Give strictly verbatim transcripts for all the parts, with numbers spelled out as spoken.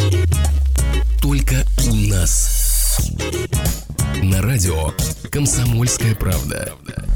Только у нас. На радио «Комсомольская правда».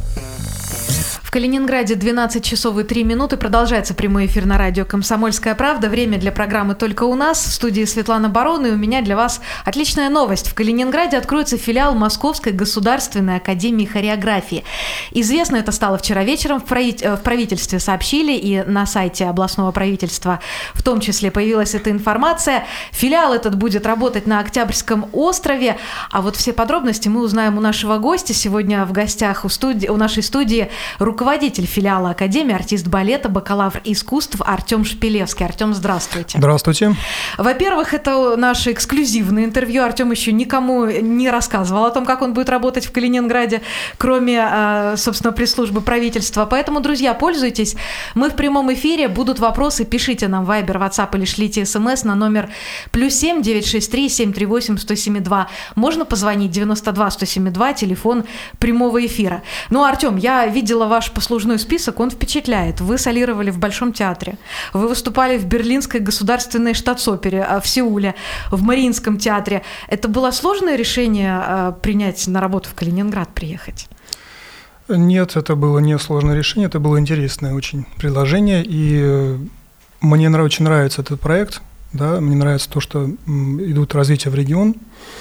В Калининграде двенадцать часов и три минуты. Продолжается прямой эфир на радио «Комсомольская правда». Время для программы «Только у нас». В студии Светлана Барон, и у меня для вас отличная новость. В Калининграде откроется филиал Московской государственной академии хореографии. Известно это стало вчера вечером. В правительстве сообщили, и на сайте областного правительства в том числе появилась эта информация. Филиал этот будет работать на Октябрьском острове. А вот все подробности мы узнаем у нашего гостя. Сегодня в гостях у, студии, у нашей студии руководитель Руководитель филиала Академии, артист балета, бакалавр искусств Артем Шпилевский. Артем, здравствуйте. Здравствуйте. Во-первых, это наше эксклюзивное интервью. Артем еще никому не рассказывал о том, как он будет работать в Калининграде, кроме, собственно, пресс-службы правительства. Поэтому, друзья, пользуйтесь. Мы в прямом эфире. Будут вопросы, пишите нам в Viber, WhatsApp или шлите смс на номер плюс семь девятьсот шестьдесят три семьсот тридцать восемь сто семьдесят два. Можно позвонить девяносто два сто семьдесят два, телефон прямого эфира. Ну, Артем, я видела ваш послужной список, он впечатляет. Вы солировали в Большом театре, вы выступали в Берлинской государственной штатс-опере в Сеуле, в Мариинском театре. Это было сложное решение принять на работу в Калининград, приехать? Нет, это было не сложное решение, это было интересное очень предложение, и мне очень нравится этот проект, да, мне нравится то, что идут развитие в регион.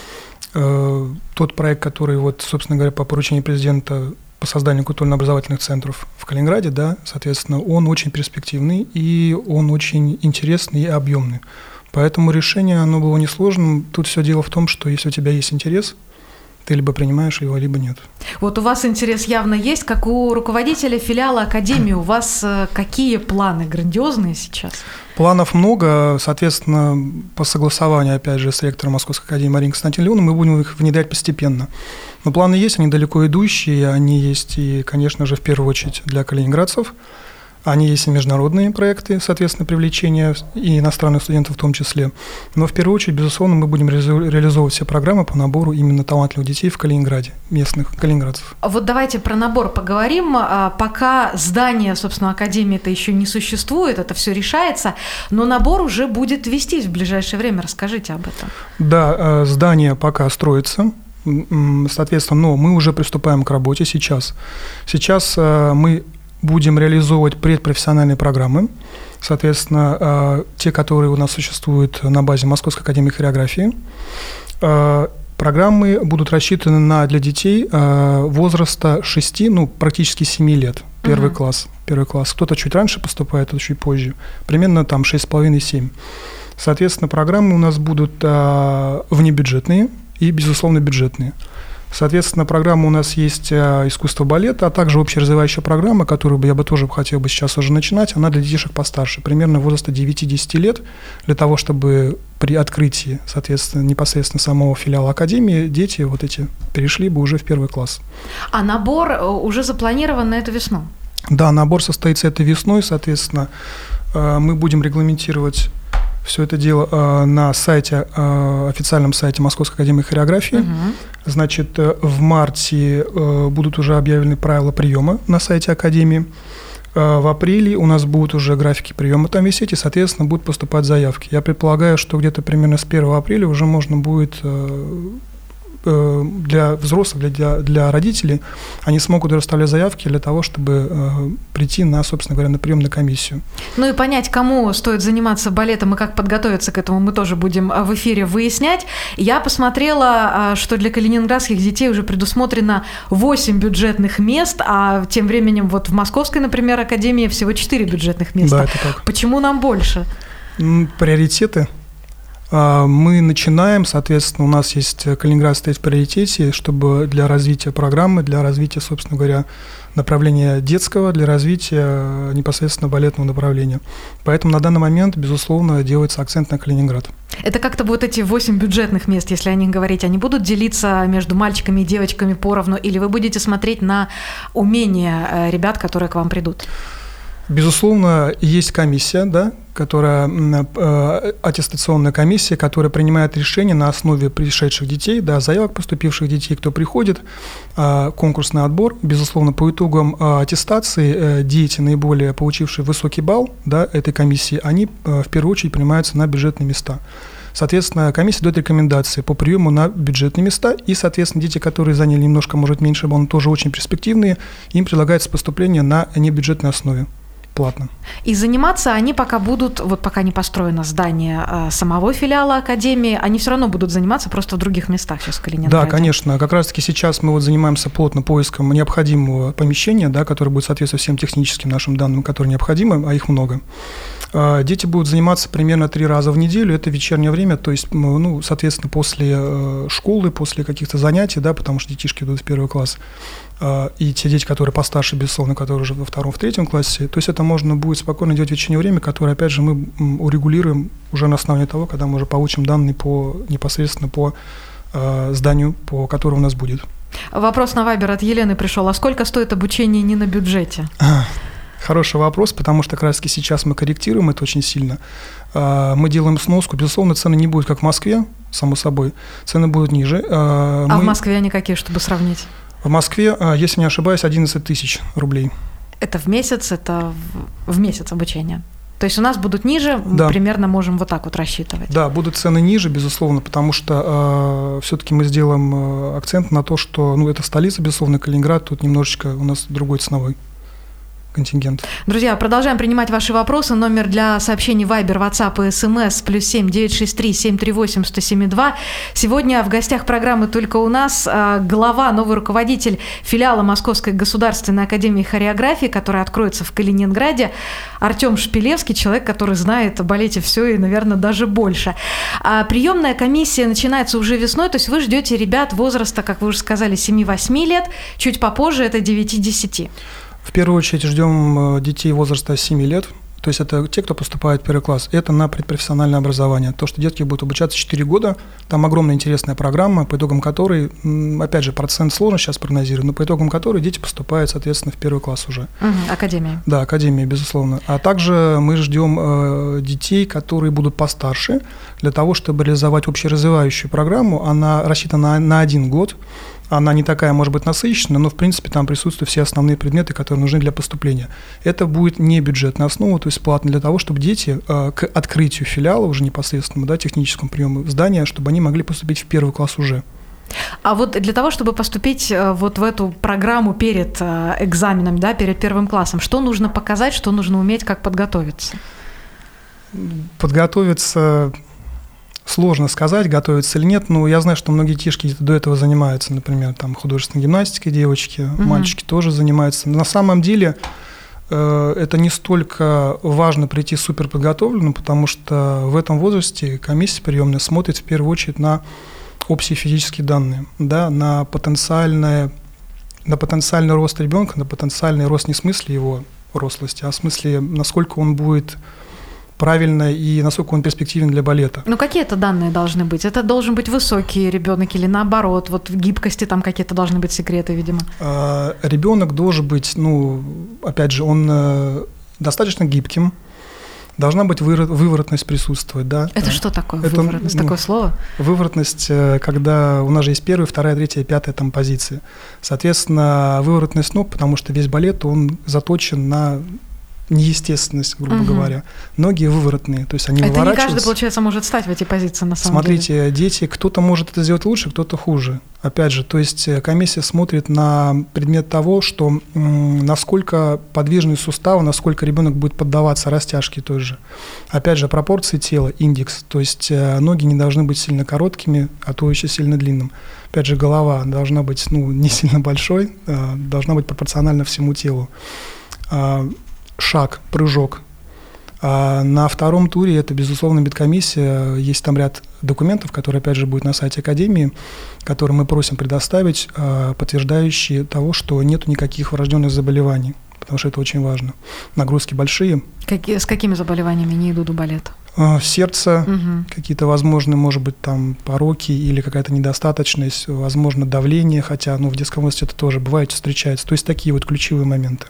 Тот проект, который, вот, собственно говоря, по поручению президента по созданию культурно-образовательных центров в Калининграде, да, соответственно, он очень перспективный и он очень интересный и объемный. Поэтому решение, оно было несложным. Тут все дело в том, что если у тебя есть интерес, ты либо принимаешь его, либо нет. Вот у вас интерес явно есть, как у руководителя филиала Академии. У вас какие планы грандиозные сейчас? Планов много. Соответственно, по согласованию, опять же, с ректором Московской академии Мариной Константиновной Леоновой мы будем их внедрять постепенно. Но планы есть, они далеко идущие, они есть и, конечно же, в первую очередь для калининградцев. Они есть и международные проекты, соответственно, привлечения и иностранных студентов в том числе. Но в первую очередь, безусловно, мы будем реализовывать все программы по набору именно талантливых детей в Калининграде, местных калининградцев. Вот давайте про набор поговорим. Пока здание, собственно, Академии-то еще не существует, это все решается, но набор уже будет вестись в ближайшее время. Расскажите об этом. Да, здание пока строится. Соответственно, но мы уже приступаем к работе сейчас. Сейчас мы будем реализовывать предпрофессиональные программы, соответственно, те, которые у нас существуют на базе Московской академии хореографии. Программы будут рассчитаны на, для детей возраста шести, ну, практически семи лет, первый uh-huh. класс. Первый класс. Кто-то чуть раньше поступает, кто-то чуть позже. Примерно там шесть с половиной - семь. Соответственно, программы у нас будут внебюджетные и, безусловно, бюджетные. Соответственно, программа у нас есть искусство балета, а также общеразвивающая программа, которую бы я бы тоже хотел бы сейчас уже начинать, она для детишек постарше, примерно возраста девяти-десяти лет, для того, чтобы при открытии, соответственно, непосредственно самого филиала Академии дети вот эти перешли бы уже в первый класс. А набор уже запланирован на эту весну? Да, набор состоится этой весной, соответственно, мы будем регламентировать все это дело э, на сайте, э, официальном сайте Московской академии хореографии. Угу. Значит, э, в марте э, будут уже объявлены правила приема на сайте Академии. Э, в апреле у нас будут уже графики приема там висеть, и, соответственно, будут поступать заявки. Я предполагаю, что где-то примерно с первого апреля уже можно будет э, э, для взрослых, для, для родителей, они смогут расставлять заявки для того, чтобы э, прийти на, собственно говоря, на прием на комиссию. Ну и понять, кому стоит заниматься балетом и как подготовиться к этому, мы тоже будем в эфире выяснять. Я посмотрела, что для калининградских детей уже предусмотрено восемь бюджетных мест, а тем временем вот в Московской, например, академии всего четыре бюджетных места. Да, это так. Почему нам больше? Приоритеты. Мы начинаем, соответственно, у нас есть Калининград стоит в приоритете, чтобы для развития программы, для развития, собственно говоря, направления детского, для развития непосредственно балетного направления. Поэтому на данный момент, безусловно, делается акцент на Калининград. Это как-то вот эти восемь бюджетных мест, если о них говорить, они будут делиться между мальчиками и девочками поровну, или вы будете смотреть на умения ребят, которые к вам придут? Безусловно, есть комиссия, да, которая, э, аттестационная комиссия, которая принимает решение на основе пришедших детей, да, заявок поступивших детей, кто приходит, э, конкурсный отбор. Безусловно, по итогам э, аттестации э, дети, наиболее получившие высокий балл, да, этой комиссии, они э, в первую очередь принимаются на бюджетные места. Соответственно, комиссия дает рекомендации по приему на бюджетные места, и, соответственно, дети, которые заняли немножко, может, меньше баллов, тоже очень перспективные, им предлагается поступление на небюджетной основе. Платно. И заниматься они пока будут, вот пока не построено здание э, самого филиала Академии, они все равно будут заниматься просто в других местах сейчас в Калининграде. Да, конечно. Как раз-таки сейчас мы вот занимаемся плотно поиском необходимого помещения, да, которое будет соответствовать всем техническим нашим данным, которые необходимы, а их много. Дети будут заниматься примерно три раза в неделю, это вечернее время, то есть, ну, соответственно, после школы, после каких-то занятий, да, потому что детишки идут в первый класс, и те дети, которые постарше, безусловно, которые уже во втором, в третьем классе, то есть это можно будет спокойно делать в вечернее время, которое, опять же, мы урегулируем уже на основании того, когда мы уже получим данные по, непосредственно по э, зданию, по которому у нас будет. Вопрос на Вайбер от Елены пришел. А сколько стоит обучение не на бюджете? Хороший вопрос, потому что как раз таки сейчас мы корректируем это очень сильно. Мы делаем сноску. Безусловно, цены не будут как в Москве, само собой. Цены будут ниже. А мы... в Москве они какие, чтобы сравнить? В Москве, если не ошибаюсь, одиннадцать тысяч рублей. Это в месяц, это в, в месяц обучения? То есть у нас будут ниже, да. Мы примерно можем вот так вот рассчитывать? Да, будут цены ниже, безусловно, потому что э, все-таки мы сделаем э, акцент на то, что ну, это столица, безусловно, Калининград, тут немножечко у нас другой ценовой контингент. Друзья, продолжаем принимать ваши вопросы. Номер для сообщений Viber, WhatsApp и СМС плюс семь девятьсот шестьдесят три семьсот тридцать восемь сто семьдесят два. Сегодня в гостях программы «Только у нас» глава, новый руководитель филиала Московской государственной академии хореографии, которая откроется в Калининграде, Артем Шпилевский, человек, который знает о балете все и, наверное, даже больше. А приемная комиссия начинается уже весной, то есть вы ждете ребят возраста, как вы уже сказали, семь-восемь лет, чуть попозже это девять-десять. В первую очередь ждем детей возраста семи лет, то есть это те, кто поступает в первый класс. Это на предпрофессиональное образование. То, что детки будут обучаться четыре года, там огромная интересная программа, по итогам которой, опять же, процент сложно сейчас прогнозировать, но по итогам которой дети поступают, соответственно, в первый класс уже. Угу, академия. Да, академия, безусловно. А также мы ждем э, детей, которые будут постарше, для того, чтобы реализовать общеразвивающую программу. Она рассчитана на, на один год. Она не такая, может быть, насыщенная, но, в принципе, там присутствуют все основные предметы, которые нужны для поступления. Это будет не бюджетная основа, то есть платно для того, чтобы дети э, к открытию филиала уже непосредственно, да, техническому приему здания, чтобы они могли поступить в первый класс уже. А вот для того, чтобы поступить вот в эту программу перед экзаменом, да, перед первым классом, что нужно показать, что нужно уметь, как подготовиться? Подготовиться... Сложно сказать, готовятся или нет, но я знаю, что многие детишки до этого занимаются, например, там, художественной гимнастикой девочки, угу. Мальчики тоже занимаются. Но на самом деле э, это не столько важно прийти суперподготовленным, потому что в этом возрасте комиссия приемная смотрит в первую очередь на общие физические данные, да, на, потенциальное, на потенциальный рост ребенка, на потенциальный рост не в смысле его рослости, а в смысле, насколько он будет... правильно и насколько он перспективен для балета. Ну, какие это данные должны быть? Это должен быть высокий ребенок или наоборот? Вот в гибкости там какие-то должны быть секреты, видимо. А, ребенок должен быть, ну, опять же, он э, достаточно гибким, должна быть выворот, выворотность присутствовать, да. Это что такое это, выворотность? Ну, такое слово? Выворотность, когда у нас же есть первая, вторая, третья, пятая там позиции. Соответственно, выворотность ног, потому что весь балет, он заточен на... неестественность, грубо угу. говоря. Ноги выворотные, то есть они это выворачиваются. Это не каждый, получается, может стать в эти позиции, на самом Смотрите, деле. Смотрите, дети, кто-то может это сделать лучше, кто-то хуже. Опять же, то есть комиссия смотрит на предмет того, что м, насколько подвижные суставы, насколько ребенок будет поддаваться растяжке той же. Опять же, пропорции тела, индекс, то есть ноги не должны быть сильно короткими, а то еще сильно длинным. Опять же, голова должна быть, ну, не сильно большой, а, должна быть пропорциональна всему телу. А, шаг, прыжок. А на втором туре это, безусловно, медкомиссия. Есть там ряд документов, которые, опять же, будут на сайте Академии, которые мы просим предоставить, подтверждающие того, что нет никаких врожденных заболеваний, потому что это очень важно. Нагрузки большие. Какие, с какими заболеваниями не идут в балет? Сердце, угу. какие-то, возможно, может быть, там пороки или какая-то недостаточность, возможно, давление, хотя, ну, в детском возрасте это тоже бывает, встречается. То есть такие вот ключевые моменты.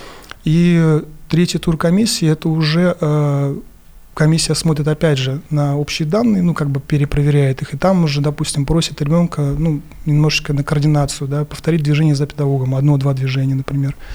И третий тур комиссии, это уже э, комиссия смотрит опять же на общие данные, ну как бы перепроверяет их, и там уже, допустим, просит ребенка, ну, немножечко на координацию, да, повторить движение за педагогом, одно-два движения, например.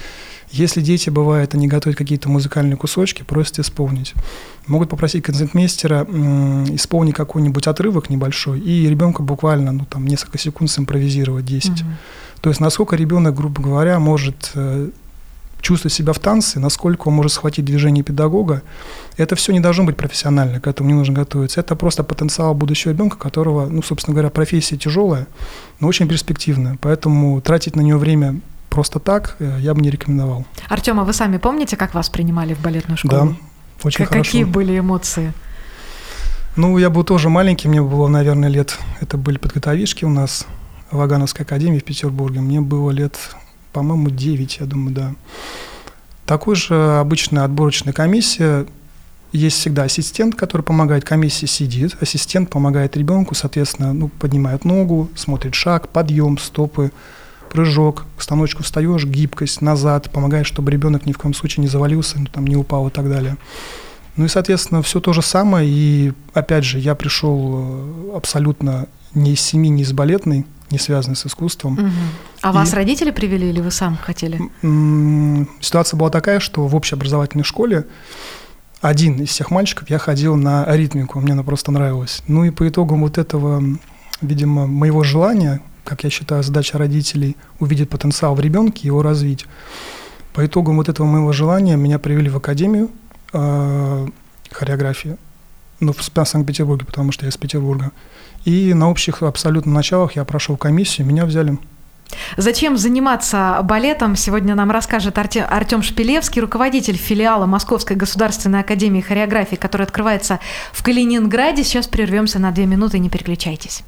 Если дети, бывает, они готовят какие-то музыкальные кусочки, просят исполнить. Могут попросить концертмейстера исполнить какой-нибудь отрывок небольшой, и ребенка буквально ну, там, несколько секунд симпровизировать, десять. Mm-hmm. То есть насколько ребенок, грубо говоря, может э, чувствовать себя в танце, насколько он может схватить движение педагога, это все не должно быть профессионально, к этому не нужно готовиться. Это просто потенциал будущего ребенка, которого, ну, собственно говоря, профессия тяжелая, но очень перспективная. Поэтому тратить на нее время просто так я бы не рекомендовал. Артём, а вы сами помните, как вас принимали в балетную школу? Да, очень как, хорошо. Какие были эмоции? Ну, я был тоже маленький, мне было, наверное, лет... Это были подготовишки у нас в Вагановской академии в Петербурге. Мне было лет, по-моему, девять, я думаю, да. Такой же обычная отборочная комиссия. Есть всегда ассистент, который помогает. Комиссия сидит, ассистент помогает ребенку, соответственно, ну, поднимает ногу, смотрит шаг, подъем, стопы, прыжок, к станочку встаешь, гибкость, назад, помогает, чтобы ребенок ни в коем случае не завалился, ну, там, не упал и так далее. Ну и, соответственно, все то же самое. И, опять же, я пришел абсолютно не из семьи, не из балетной, не связанной с искусством. Угу. А и вас родители привели или вы сам хотели? Ситуация была такая, что в общеобразовательной школе один из всех мальчиков я ходил на ритмику, мне она просто нравилась. Ну и по итогам вот этого, видимо, моего желания, как я считаю, задача родителей увидеть потенциал в ребенке и его развить. По итогам вот этого моего желания меня привели в академию э, хореографии, ну, в Санкт-Петербурге, потому что я из Петербурга. И на общих абсолютно началах я прошел комиссию, меня взяли. Зачем заниматься балетом, сегодня нам расскажет Артём Шпилевский, руководитель филиала Московской государственной академии хореографии, который открывается в Калининграде. Сейчас прервемся на две минуты, не переключайтесь.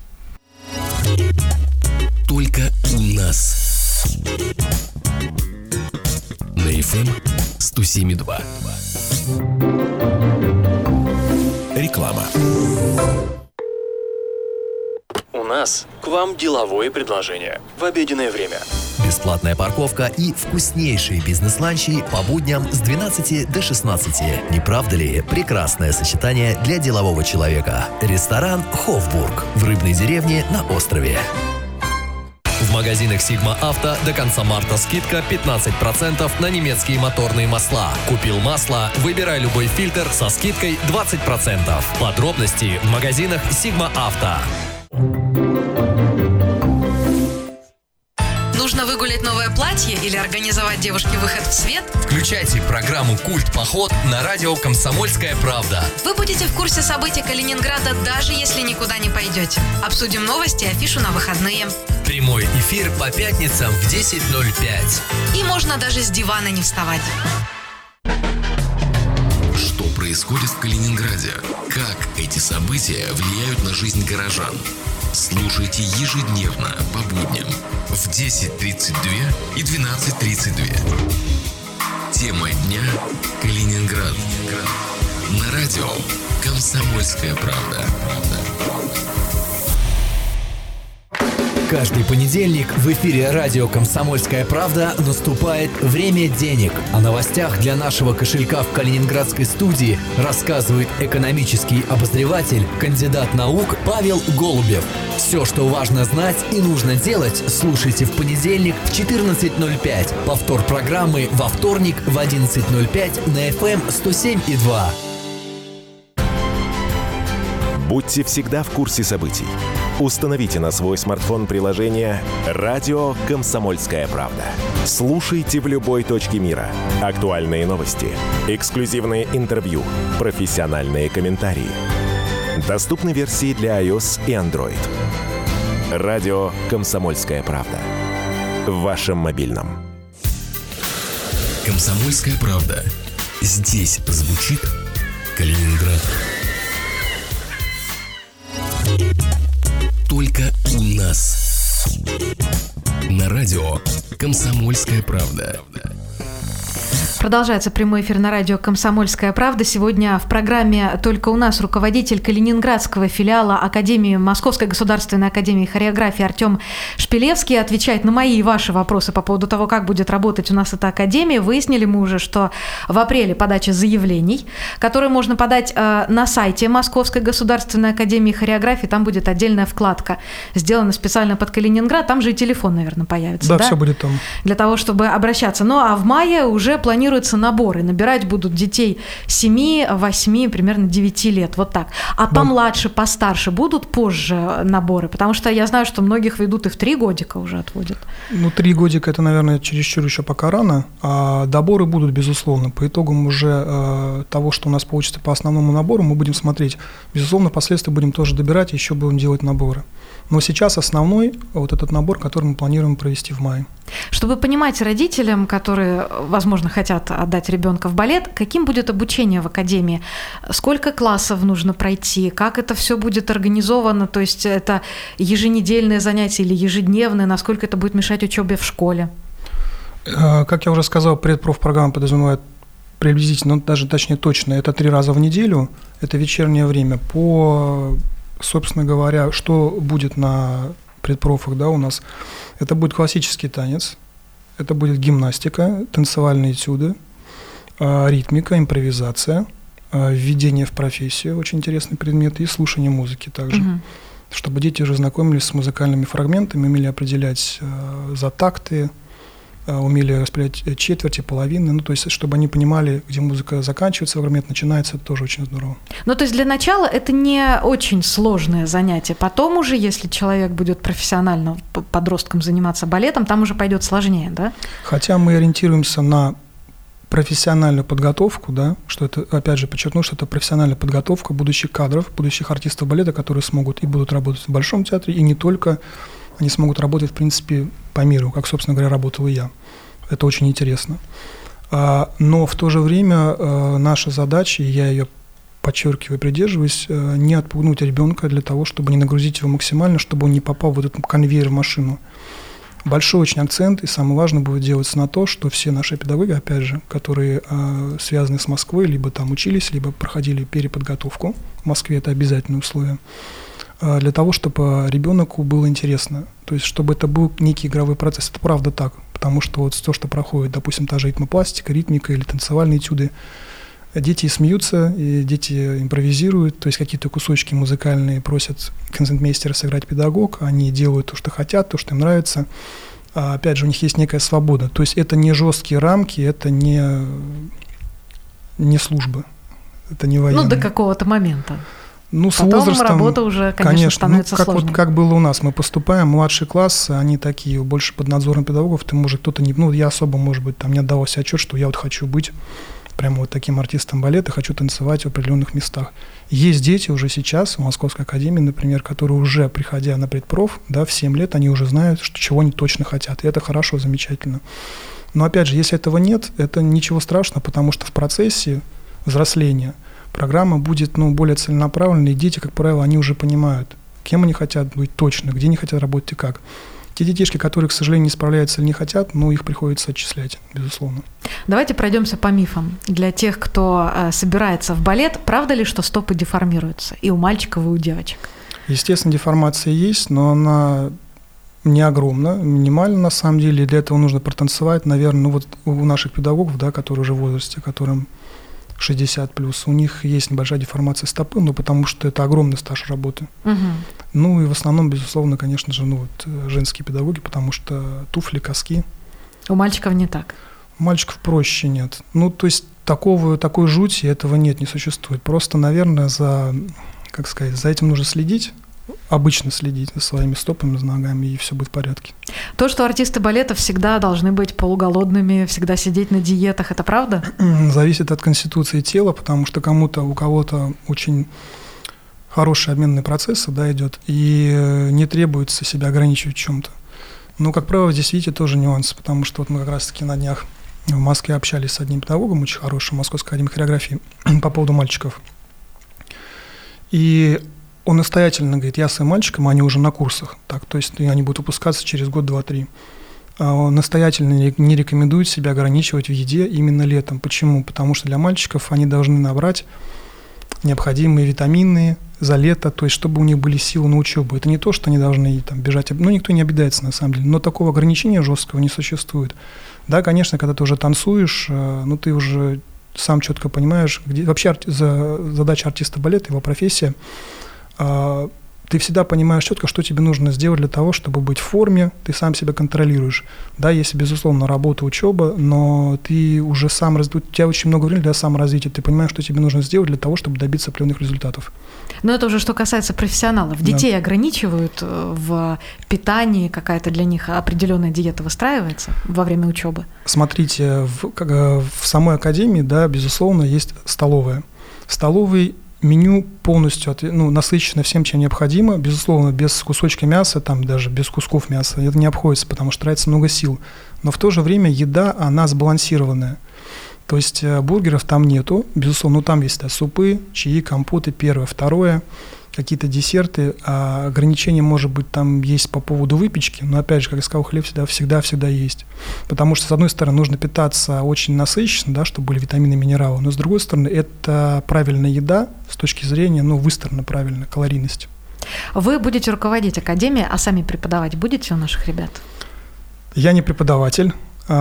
Только у нас. На эф эм сто семь и два. Реклама. У нас к вам деловое предложение в обеденное время. Бесплатная парковка и вкуснейшие бизнес-ланчи по будням с двенадцати до шестнадцати. Не правда ли прекрасное сочетание для делового человека? Ресторан «Хофбург» в Рыбной деревне на острове. В магазинах Sigma Auto до конца марта скидка пятнадцать процентов на немецкие моторные масла. Купил масло, выбирай любой фильтр со скидкой двадцать процентов. Подробности в магазинах Sigma Auto. Нужно выгулять новое платье или организовать девушке выход в свет? Включайте программу «Культ Поход» на радио «Комсомольская правда». Вы будете в курсе событий Калининграда, даже если никуда не пойдете. Обсудим новости и афишу на выходные. Прямой эфир по пятницам в десять ноль пять. И можно даже с дивана не вставать. Что происходит в Калининграде? Как эти события влияют на жизнь горожан? Слушайте ежедневно по будням в десять тридцать два и двенадцать тридцать два. Тема дня – Калининград. На радио «Комсомольская правда». Каждый понедельник в эфире радио «Комсомольская правда» наступает «Время денег». О новостях для нашего кошелька в калининградской студии рассказывает экономический обозреватель, кандидат наук Павел Голубев. Все, что важно знать и нужно делать, слушайте в понедельник в четырнадцать ноль пять. Повтор программы во вторник в одиннадцать ноль пять на эф эм сто семь и два. Будьте всегда в курсе событий. Установите на свой смартфон приложение «Радио Комсомольская правда». Слушайте в любой точке мира. Актуальные новости, эксклюзивные интервью, профессиональные комментарии. Доступны версии для iOS и Android. «Радио Комсомольская правда». В вашем мобильном. «Комсомольская правда». Здесь звучит Калининград. Только у нас. На радио «Комсомольская правда». Продолжается прямой эфир на радио «Комсомольская правда». Сегодня в программе «Только у нас» руководитель калининградского филиала Академии, Московской государственной академии хореографии Артем Шпилевский отвечает на мои и ваши вопросы по поводу того, как будет работать у нас эта академия. Выяснили мы уже, что в апреле подача заявлений, которые можно подать э, на сайте Московской государственной академии хореографии. Там будет отдельная вкладка, сделана специально под Калининград. Там же и телефон, наверное, появится. Да, да? все будет там. Для того, чтобы обращаться. Ну, а в мае уже планируется наборы. Набирать будут детей семи, восьми, примерно девяти лет. Вот так. А да. помладше, постарше будут позже наборы? Потому что я знаю, что многих ведут и в три годика уже отводят. Ну, три годика – это, наверное, чересчур еще пока рано. А доборы будут, безусловно. По итогам уже э, того, что у нас получится по основному набору, мы будем смотреть. Безусловно, впоследствии будем тоже добирать, еще будем делать наборы. Но сейчас основной вот этот набор, который мы планируем провести в мае. Чтобы понимать родителям, которые, возможно, хотят отдать ребенка в балет, каким будет обучение в академии? Сколько классов нужно пройти? Как это все будет организовано? То есть это еженедельное занятие или ежедневное? Насколько это будет мешать учебе в школе? Как я уже сказал, предпрофпрограмма подразумевает приблизительно, даже точнее точно, это три раза в неделю, это вечернее время. По, собственно говоря, что будет на предпрофах, да, у нас, это будет классический танец, это будет гимнастика, танцевальные этюды, ритмика, импровизация, введение в профессию, очень интересный предмет, и слушание музыки также, угу. чтобы дети уже знакомились с музыкальными фрагментами, умели определять за такты, умели распределять четверти, половины, ну, то есть, чтобы они понимали, где музыка заканчивается, фрагмент начинается, это тоже очень здорово. Ну, то есть, для начала это не очень сложное занятие. Потом уже, если человек будет профессионально подростком заниматься балетом, там уже пойдет сложнее, да? Хотя мы ориентируемся на профессиональную подготовку, да, что это, опять же, подчеркну, что это профессиональная подготовка будущих кадров, будущих артистов балета, которые смогут и будут работать в Большом театре, и не только. Они смогут работать, в принципе, по миру, как, собственно говоря, работал и я. Это очень интересно. Но в то же время наша задача, и я ее подчеркиваю и придерживаюсь, не отпугнуть ребенка для того, чтобы не нагрузить его максимально, чтобы он не попал в этот конвейер в машину. Большой очень акцент, и самое важное будет делаться на то, что все наши педагоги, опять же, которые связаны с Москвой, либо там учились, либо проходили переподготовку, в Москве это обязательное условие, для того, чтобы ребенку было интересно, то есть чтобы это был некий игровой процесс. Это правда так, потому что вот то, что проходит, допустим, та же ритмопластика, ритмика или танцевальные этюды, дети смеются, и дети импровизируют, то есть какие-то кусочки музыкальные просят концертмейстера сыграть педагог, они делают то, что хотят, то, что им нравится. А опять же, у них есть некая свобода, то есть это не жесткие рамки, это не, не служба, это не военные. Ну, до какого-то момента. Ну, с Потом возрастом, работа уже, конечно, конечно становится ну, как сложной. Вот, как было у нас, мы поступаем, младший класс, они такие, больше под надзором педагогов, ты, может, кто-то не, ну, я особо, может быть, там не отдавал себе отчет, что я вот хочу быть прямо вот таким артистом балета, хочу танцевать в определенных местах. Есть дети уже сейчас в Московской академии, например, которые уже, приходя на предпроф, да, в семь лет, они уже знают, что, чего они точно хотят, и это хорошо, замечательно. Но, опять же, если этого нет, это ничего страшного, потому что в процессе взросления программа будет, ну, более целенаправленной, и дети, как правило, они уже понимают, кем они хотят быть точно, где они хотят работать и как. Те детишки, которые, к сожалению, не справляются или не хотят, ну, их приходится отчислять, безусловно. Давайте пройдемся по мифам. Для тех, кто э, собирается в балет, правда ли, что стопы деформируются и у мальчиков, и у девочек? Естественно, деформация есть, но она не огромна, минимальна на самом деле. Для этого нужно протанцевать, наверное, ну, вот у наших педагогов, да, которые уже в возрасте, которым шестьдесят плюс, у них есть небольшая деформация стопы, но потому что это огромный стаж работы. Угу. Ну и в основном, безусловно, конечно же, ну, вот, женские педагоги, потому что туфли, коски. У мальчиков не так? У мальчиков проще нет. Ну, то есть такого, такой жути этого нет, не существует. Просто, наверное, за, как сказать, за этим нужно следить, обычно следить за своими стопами, за ногами, и все будет в порядке. То, что артисты балета всегда должны быть полуголодными, всегда сидеть на диетах, это правда? Зависит от конституции тела, потому что кому-то, у кого-то очень хороший обменный процесс, да, идет, и не требуется себя ограничивать в чем-то. Но, как правило, здесь, видите, тоже нюанс, потому что вот мы как раз-таки на днях в Москве общались с одним педагогом, очень хорошим, Московской академии хореографии, по поводу мальчиков. И он настоятельно говорит, я с своим мальчиком, они уже на курсах, так, то есть они будут выпускаться через год, два, три. настоятельно не рекомендуют себя ограничивать в еде именно летом. Почему? Потому что для мальчиков они должны набрать необходимые витамины за лето, то есть чтобы у них были силы на учебу. Это не то, что они должны там бежать, ну никто не обидается на самом деле, но такого ограничения жесткого не существует. Да, конечно, когда ты уже танцуешь, ну ты уже сам четко понимаешь, где вообще арти... задача артиста балета, его профессия, ты всегда понимаешь четко, что тебе нужно сделать для того, чтобы быть в форме, ты сам себя контролируешь. Да, есть, безусловно, работа, учеба, но ты уже сам, у тебя очень много времени для саморазвития, ты понимаешь, что тебе нужно сделать для того, чтобы добиться определенных результатов. Но это уже что касается профессионалов. Детей да. ограничивают в питании, какая-то для них определенная диета выстраивается во время учебы? Смотрите, в, как, в самой академии, да, безусловно, есть столовая. Столовый меню полностью ну, насыщено всем, чем необходимо. Безусловно, без кусочка мяса, там даже без кусков мяса это не обходится, потому что тратится много сил. Но в то же время еда, она сбалансированная. То есть бургеров там нету, безусловно, но там есть да, супы, чаи, компоты, первое. Второе, какие-то десерты. А ограничение, может быть, там есть по поводу выпечки, но, опять же, как я сказал, хлеб всегда, всегда, всегда есть. Потому что, с одной стороны, нужно питаться очень насыщенно, да, чтобы были витамины и минералы, но, с другой стороны, это правильная еда с точки зрения, ну, выстроена правильно, калорийность. Вы будете руководить академией, а сами преподавать будете у наших ребят? Я не преподаватель.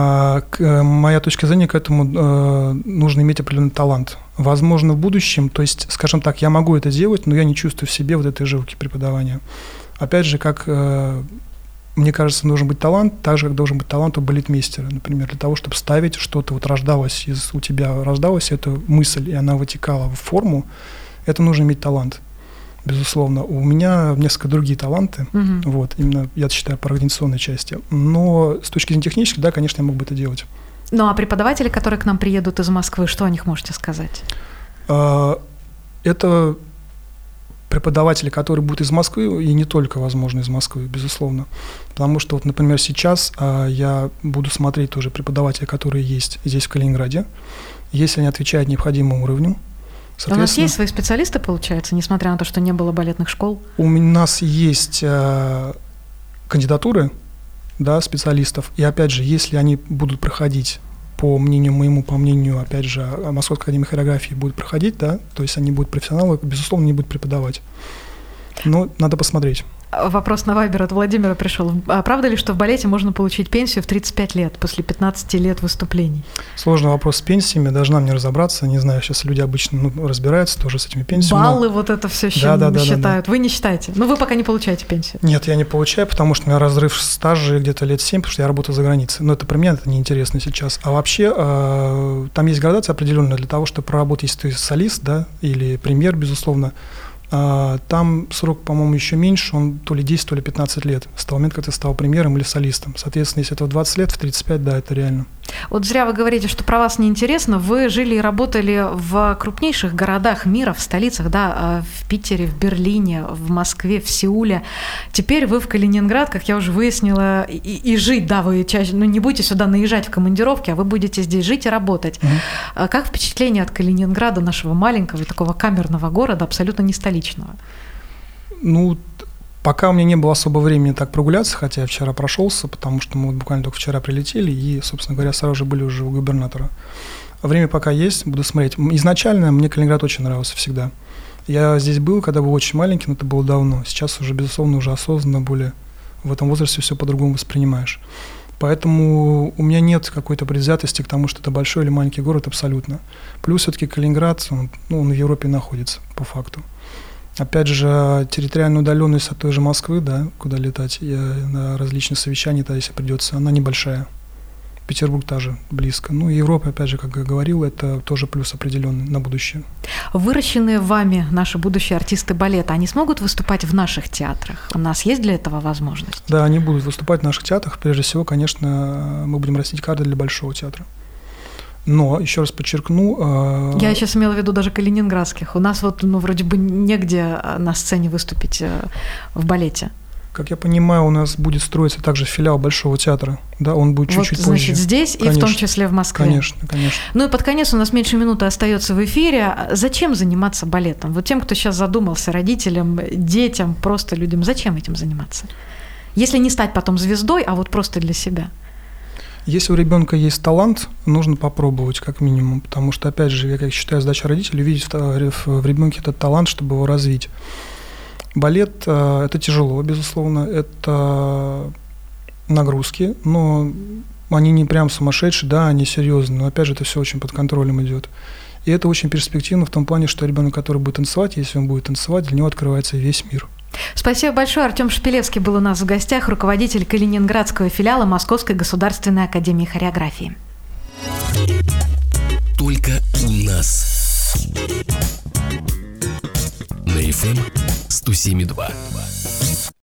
Моя точка зрения к этому нужно иметь определенный талант. Возможно, в будущем, то есть, скажем так, я могу это делать, но я не чувствую в себе вот этой жилки преподавания. Опять же, как мне кажется, должен быть талант, так же, как должен быть талант у балетмейстера, например, для того, чтобы ставить что-то, вот рождалось из, у тебя рождалась эта мысль, и она вытекала в форму, это нужно иметь талант. Безусловно, у меня несколько другие таланты, угу. вот, именно, я считаю, по организационной части. Но с точки зрения технической, да, конечно, я мог бы это делать. Ну, а преподаватели, которые к нам приедут из Москвы, что о них можете сказать? Это преподаватели, которые будут из Москвы, и не только, возможно, из Москвы, безусловно. Потому что, вот, например, сейчас я буду смотреть тоже преподаватели, которые есть здесь, в Калининграде, если они отвечают необходимому уровню. У нас есть свои специалисты, получается, несмотря на то, что не было балетных школ? У нас есть э, кандидатуры, да, специалистов, и опять же, если они будут проходить, по мнению моему, по мнению, опять же, Московской академии хореографии будут проходить, да, то есть они будут профессионалы, безусловно, не будут преподавать. Но надо посмотреть. Вопрос на Вайбер от Владимира пришел. А правда ли, что в балете можно получить пенсию в тридцать пять лет, после пятнадцати лет выступлений? Сложный вопрос с пенсиями, даже нам не разобраться. Не знаю, сейчас люди обычно ну, разбираются тоже с этими пенсиями. Баллы, но... вот это все да, да, да, считают. Да, да. Вы не считаете? Ну, вы пока не получаете пенсию. Нет, я не получаю, потому что у меня разрыв стажа где-то лет семь, потому что я работаю за границей. Но это про меня это неинтересно сейчас. А вообще, э, там есть градация определенная для того, чтобы проработать, если ты солист, да, или премьер, безусловно. Там срок, по-моему, еще меньше, он то ли десять, то ли пятнадцать лет, с того момента, как ты стал премьером или солистом. Соответственно, если это в двадцать лет, в тридцать пять, да, это реально. Вот зря вы говорите, что про вас неинтересно. Вы жили и работали в крупнейших городах мира, в столицах, да, в Питере, в Берлине, в Москве, в Сеуле. Теперь вы в Калининград, как я уже выяснила, и, и жить, да, вы чаще, ну, не будете сюда наезжать в командировки, а вы будете здесь жить и работать. Угу. Как впечатление от Калининграда, нашего маленького и такого камерного города, абсолютно не столичного? Ну, пока у меня не было особо времени так прогуляться, хотя я вчера прошелся, потому что мы буквально только вчера прилетели и, собственно говоря, сразу же были уже у губернатора. Время пока есть, буду смотреть. Изначально мне Калининград очень нравился всегда. Я здесь был, когда был очень маленький, но это было давно. Сейчас уже, безусловно, уже осознанно, более в этом возрасте все по-другому воспринимаешь. Поэтому у меня нет какой-то предвзятости к тому, что это большой или маленький город абсолютно. Плюс все-таки Калининград, он, ну, он в Европе находится, по факту. Опять же, территориальная удаленность от той же Москвы, да, куда летать, я на различные совещания, да, если придется, она небольшая. Петербург тоже близко. Ну, Европа, опять же, как я говорил, это тоже плюс определенный на будущее. Выращенные вами наши будущие артисты балета, они смогут выступать в наших театрах? У нас есть для этого возможность? Да, они будут выступать в наших театрах. Прежде всего, конечно, мы будем растить кадры для Большого театра. Но, еще раз подчеркну... Я сейчас имела в виду даже калининградских. У нас вот, ну, вроде бы негде на сцене выступить в балете. Как я понимаю, у нас будет строиться также филиал Большого театра. Да, он будет чуть-чуть вот, значит, позже. Здесь конечно. И в том числе в Москве. Конечно, конечно. Ну и под конец у нас меньше минуты остается в эфире. Зачем заниматься балетом? Вот тем, кто сейчас задумался, родителям, детям, просто людям, зачем этим заниматься? Если не стать потом звездой, а вот просто для себя. Если у ребенка есть талант, нужно попробовать как минимум, потому что, опять же, я как считаю, задача родителей видеть в ребенке этот талант, чтобы его развить. Балет – это тяжело, безусловно, это нагрузки, но они не прям сумасшедшие, да, они серьезные, но, опять же, это все очень под контролем идет. И это очень перспективно в том плане, что ребенок, который будет танцевать, если он будет танцевать, для него открывается весь мир. Спасибо большое. Артем Шпилевский был у нас в гостях, руководитель калининградского филиала Московской государственной академии хореографии. Только у нас. На эф эм сто семь и два.